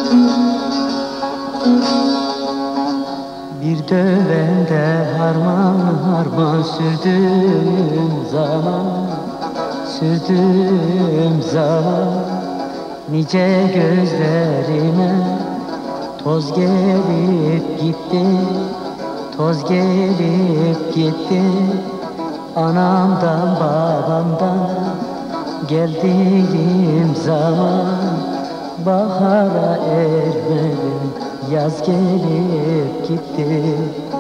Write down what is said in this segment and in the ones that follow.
Bir dövende harman harman sürdüğüm zaman nice gözlerime toz gelip gitti anamdan babamdan geldiğim zaman bahara ermedim yaz gelip gitti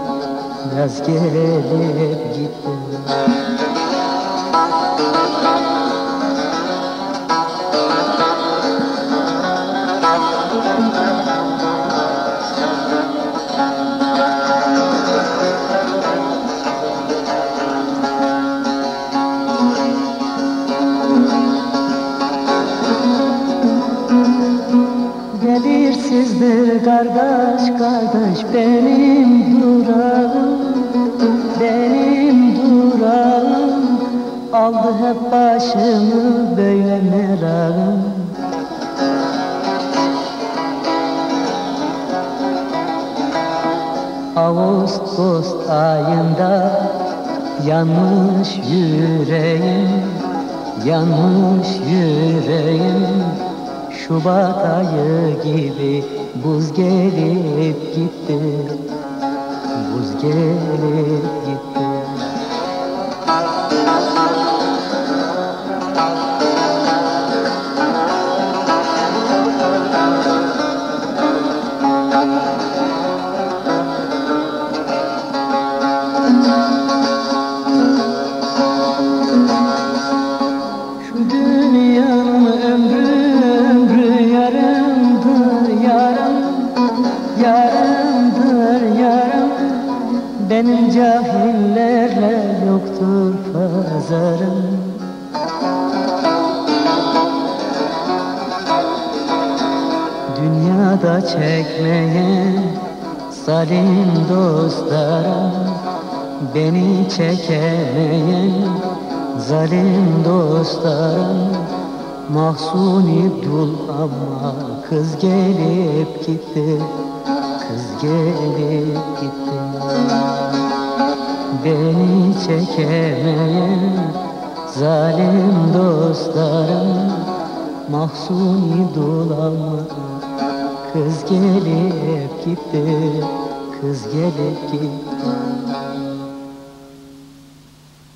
Belirsizdir kardeş benim durağım aldı hep başımı böyle merakım. Ağustos ayında yanmış yüreğim Şubat ayı gibi buz gelip gitti Şu dünyanın ömrü yarım benim cahillerle yoktur pazarım. Dünyada çekmeyen zalim dostlarım, beni çekemeyen zalim dostlarım, Mahsuni dul ama kız gelip gitti. Beni çekemeyen zalim dostlarım, Mahsuni dul ama kız gelip gitti.